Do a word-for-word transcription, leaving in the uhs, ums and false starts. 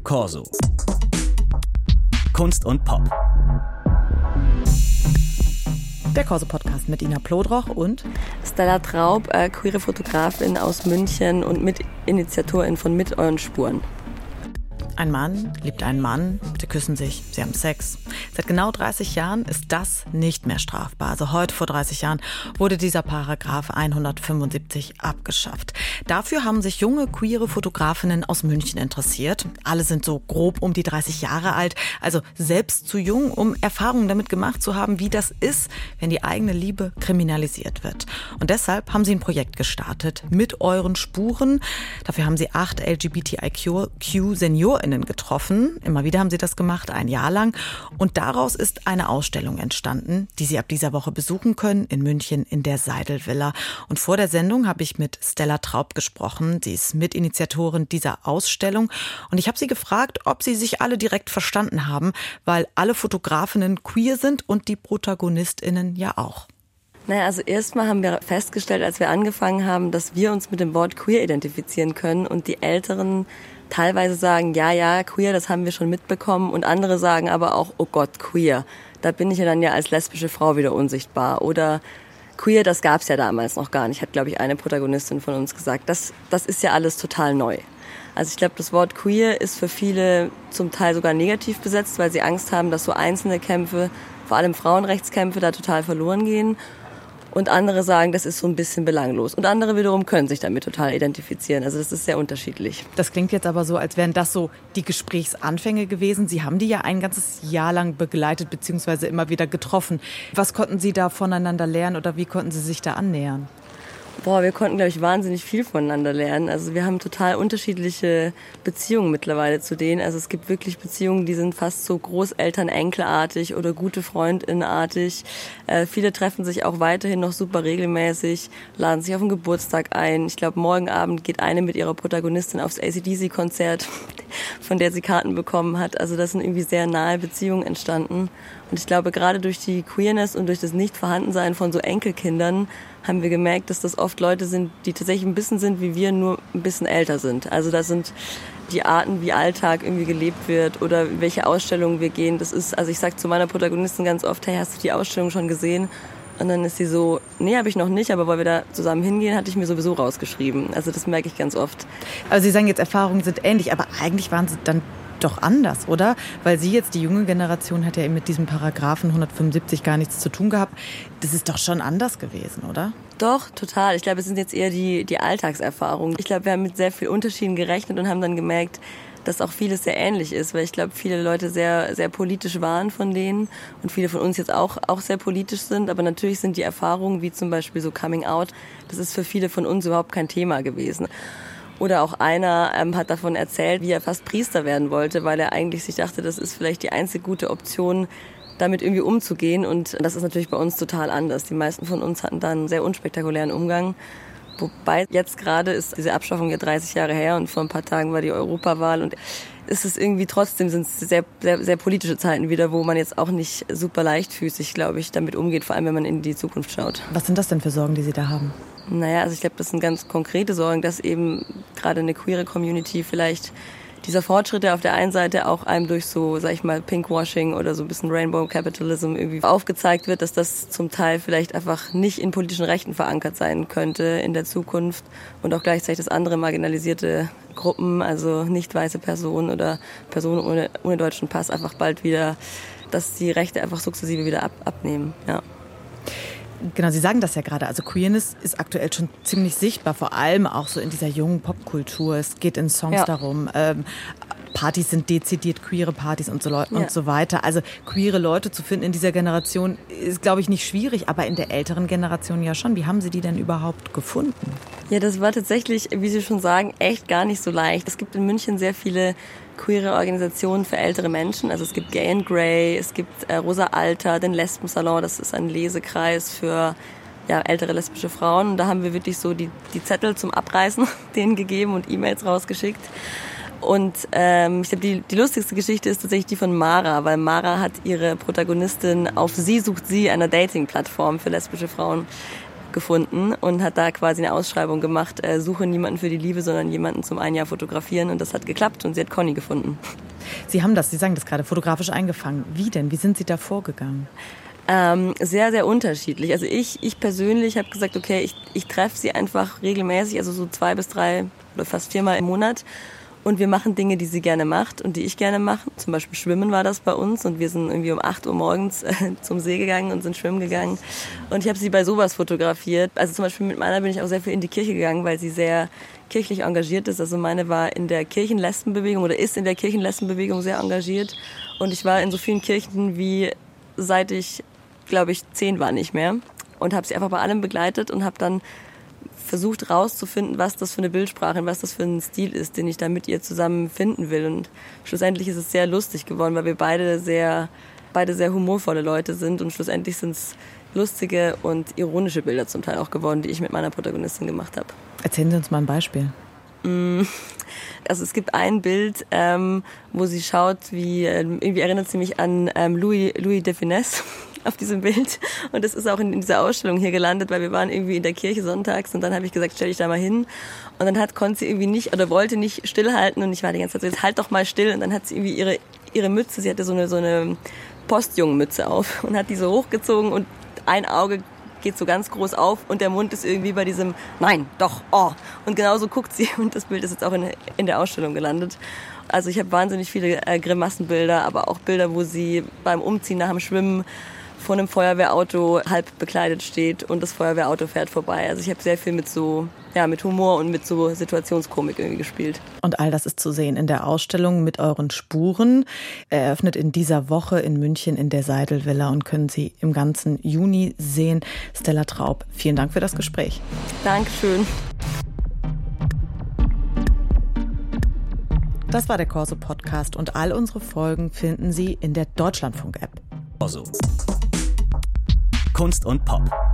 Corso. Kunst und Pop. Der Corso-Podcast mit Ina Plodroch und Stella Traub, äh, queere Fotografin aus München und Mitinitiatorin von Mit euren Spuren. Ein Mann liebt einen Mann, sie küssen sich, sie haben Sex. Seit genau dreißig Jahren ist das nicht mehr strafbar. Also heute vor dreißig Jahren wurde dieser Paragraph hundertfünfundsiebzig abgeschafft. Dafür haben sich junge queere Fotografinnen aus München interessiert. Alle sind so grob um die dreißig Jahre alt, also selbst zu jung, um Erfahrungen damit gemacht zu haben, wie das ist, wenn die eigene Liebe kriminalisiert wird. Und deshalb haben sie ein Projekt gestartet, Mit euren Spuren. Dafür haben sie acht L G B T I Q-SeniorInnen getroffen. Immer wieder haben sie das gemacht, ein Jahr lang. Und daraus ist eine Ausstellung entstanden, die Sie ab dieser Woche besuchen können in München in der Seidelvilla. Und vor der Sendung habe ich mit Stella Traub gesprochen. Sie ist Mitinitiatorin dieser Ausstellung. Und ich habe sie gefragt, ob sie sich alle direkt verstanden haben, weil alle Fotografinnen queer sind und die ProtagonistInnen ja auch. Naja, also erstmal haben wir festgestellt, als wir angefangen haben, dass wir uns mit dem Wort queer identifizieren können und die Älteren teilweise sagen, ja, ja, queer, das haben wir schon mitbekommen und andere sagen aber auch, oh Gott, queer. Da bin ich ja dann ja als lesbische Frau wieder unsichtbar. Oder queer, das gab's ja damals noch gar nicht, hat, glaube ich, eine Protagonistin von uns gesagt. Das, das ist ja alles total neu. Also ich glaube, das Wort queer ist für viele zum Teil sogar negativ besetzt, weil sie Angst haben, dass so einzelne Kämpfe, vor allem Frauenrechtskämpfe, da total verloren gehen. Und andere sagen, das ist so ein bisschen belanglos. Und andere wiederum können sich damit total identifizieren. Also das ist sehr unterschiedlich. Das klingt jetzt aber so, als wären das so die Gesprächsanfänge gewesen. Sie haben die ja ein ganzes Jahr lang begleitet bzw. immer wieder getroffen. Was konnten Sie da voneinander lernen oder wie konnten Sie sich da annähern? Boah, wir konnten, glaube ich, wahnsinnig viel voneinander lernen. Also wir haben total unterschiedliche Beziehungen mittlerweile zu denen. Also es gibt wirklich Beziehungen, die sind fast so Großeltern-Enkelartig oder gute Freundinnenartig. Äh, viele treffen sich auch weiterhin noch super regelmäßig, laden sich auf den Geburtstag ein. Ich glaube, morgen Abend geht eine mit ihrer Protagonistin aufs A C D C-Konzert, von der sie Karten bekommen hat. Also das sind irgendwie sehr nahe Beziehungen entstanden. Und ich glaube, gerade durch die Queerness und durch das Nichtvorhandensein von so Enkelkindern haben wir gemerkt, dass das oft Leute sind, die tatsächlich ein bisschen sind wie wir, nur ein bisschen älter sind. Also das sind die Arten, wie Alltag irgendwie gelebt wird oder welche Ausstellungen wir gehen. Das ist, also ich sage zu meiner Protagonistin ganz oft, hey, hast du die Ausstellung schon gesehen? Und dann ist sie so, nee, habe ich noch nicht, aber weil wir da zusammen hingehen, hatte ich mir sowieso rausgeschrieben. Also das merke ich ganz oft. Also Sie sagen jetzt, Erfahrungen sind ähnlich, aber eigentlich waren sie dann doch anders, oder? Weil Sie jetzt, die junge Generation, hat ja eben mit diesem Paragraphen hundertfünfundsiebzig gar nichts zu tun gehabt. Das ist doch schon anders gewesen, oder? Doch, total. Ich glaube, es sind jetzt eher die, die Alltagserfahrungen. Ich glaube, wir haben mit sehr vielen Unterschieden gerechnet und haben dann gemerkt, dass auch vieles sehr ähnlich ist, weil ich glaube, viele Leute sehr, sehr politisch waren von denen und viele von uns jetzt auch, auch sehr politisch sind. Aber natürlich sind die Erfahrungen, wie zum Beispiel so Coming Out, das ist für viele von uns überhaupt kein Thema gewesen. Oder auch einer ähm, hat davon erzählt, wie er fast Priester werden wollte, weil er eigentlich sich dachte, das ist vielleicht die einzige gute Option, damit irgendwie umzugehen. Und das ist natürlich bei uns total anders. Die meisten von uns hatten da einen sehr unspektakulären Umgang. Wobei jetzt gerade ist diese Abschaffung ja dreißig Jahre her und vor ein paar Tagen war die Europawahl und ist es irgendwie trotzdem sind es sehr, sehr, sehr politische Zeiten wieder, wo man jetzt auch nicht super leichtfüßig, glaube ich, damit umgeht, vor allem wenn man in die Zukunft schaut. Was sind das denn für Sorgen, die Sie da haben? Naja, also ich glaube, das sind ganz konkrete Sorgen, dass eben gerade eine queere Community vielleicht dieser Fortschritt, der auf der einen Seite auch einem durch so, sag ich mal, Pinkwashing oder so ein bisschen Rainbow Capitalism irgendwie aufgezeigt wird, dass das zum Teil vielleicht einfach nicht in politischen Rechten verankert sein könnte in der Zukunft und auch gleichzeitig, dass andere marginalisierte Gruppen, also nicht weiße Personen oder Personen ohne, ohne deutschen Pass einfach bald wieder, dass die Rechte einfach sukzessive wieder ab, abnehmen, ja. Genau, Sie sagen das ja gerade. Also Queerness ist aktuell schon ziemlich sichtbar, vor allem auch so in dieser jungen Popkultur. Es geht in Songs ja. darum, ähm, Partys sind dezidiert queere Partys und so, Le- ja. und so weiter. Also queere Leute zu finden in dieser Generation ist, glaube ich, nicht schwierig, aber in der älteren Generation ja schon. Wie haben Sie die denn überhaupt gefunden? Ja, das war tatsächlich, wie Sie schon sagen, echt gar nicht so leicht. Es gibt in München sehr viele queere Organisationen für ältere Menschen. Also es gibt Gay and Grey, es gibt äh, Rosa Alter, den Lesbensalon, das ist ein Lesekreis für ja, ältere lesbische Frauen. Und da haben wir wirklich so die, die Zettel zum Abreißen denen gegeben und E-Mails rausgeschickt. Und ähm, ich glaube, die, die lustigste Geschichte ist tatsächlich die von Mara, weil Mara hat ihre Protagonistin auf Sie sucht Sie, einer Dating-Plattform für lesbische Frauen, gefunden und hat da quasi eine Ausschreibung gemacht, äh, suche niemanden für die Liebe, sondern jemanden zum ein Jahr fotografieren, und das hat geklappt und sie hat Conny gefunden. Sie haben das, Sie sagen das gerade, fotografisch eingefangen. Wie denn? Wie sind Sie da vorgegangen? Ähm, sehr, sehr unterschiedlich. Also ich, ich persönlich habe gesagt, okay, ich, ich treffe sie einfach regelmäßig, also so zwei bis drei oder fast viermal im Monat. Und wir machen Dinge, die sie gerne macht und die ich gerne mache. Zum Beispiel Schwimmen war das bei uns, und wir sind irgendwie um acht Uhr morgens äh, zum See gegangen und sind schwimmen gegangen. Und ich habe sie bei sowas fotografiert. Also zum Beispiel mit meiner bin ich auch sehr viel in die Kirche gegangen, weil sie sehr kirchlich engagiert ist. Also meine war in der Kirchenlesbenbewegung oder ist in der Kirchenlesbenbewegung sehr engagiert. Und ich war in so vielen Kirchen wie seit ich, glaube ich, zehn war nicht mehr. Und habe sie einfach bei allem begleitet und habe dann versucht rauszufinden, was das für eine Bildsprache und was das für ein Stil ist, den ich da mit ihr zusammen finden will. Und schlussendlich ist es sehr lustig geworden, weil wir beide sehr, beide sehr humorvolle Leute sind, und schlussendlich sind es lustige und ironische Bilder zum Teil auch geworden, die ich mit meiner Protagonistin gemacht habe. Erzählen Sie uns mal ein Beispiel. Also es gibt ein Bild, ähm, wo sie schaut, wie, ähm, irgendwie erinnert sie mich an ähm, Louis, Louis de Funès auf diesem Bild. Und das ist auch in, in dieser Ausstellung hier gelandet, weil wir waren irgendwie in der Kirche sonntags, und dann habe ich gesagt, stell dich da mal hin. Und dann hat konnte sie irgendwie nicht oder wollte nicht stillhalten, und ich war die ganze Zeit so, jetzt halt doch mal still. Und dann hat sie irgendwie ihre, ihre Mütze, sie hatte so eine, so eine Postjungenmütze auf und hat die so hochgezogen, und ein Auge geht so ganz groß auf und der Mund ist irgendwie bei diesem Nein, doch, oh. Und genauso guckt sie, und das Bild ist jetzt auch in, in der Ausstellung gelandet. Also ich habe wahnsinnig viele äh, Grimassenbilder, aber auch Bilder, wo sie beim Umziehen nach dem Schwimmen vor einem Feuerwehrauto halb bekleidet steht und das Feuerwehrauto fährt vorbei. Also ich habe sehr viel mit so, ja, mit Humor und mit so Situationskomik irgendwie gespielt. Und all das ist zu sehen in der Ausstellung Mit euren Spuren. Eröffnet in dieser Woche in München in der Seidel-Villa und können Sie im ganzen Juni sehen. Stella Traub, vielen Dank für das Gespräch. Dankeschön. Das war der Corso-Podcast, und all unsere Folgen finden Sie in der Deutschlandfunk-App. Corso. Kunst und Pop.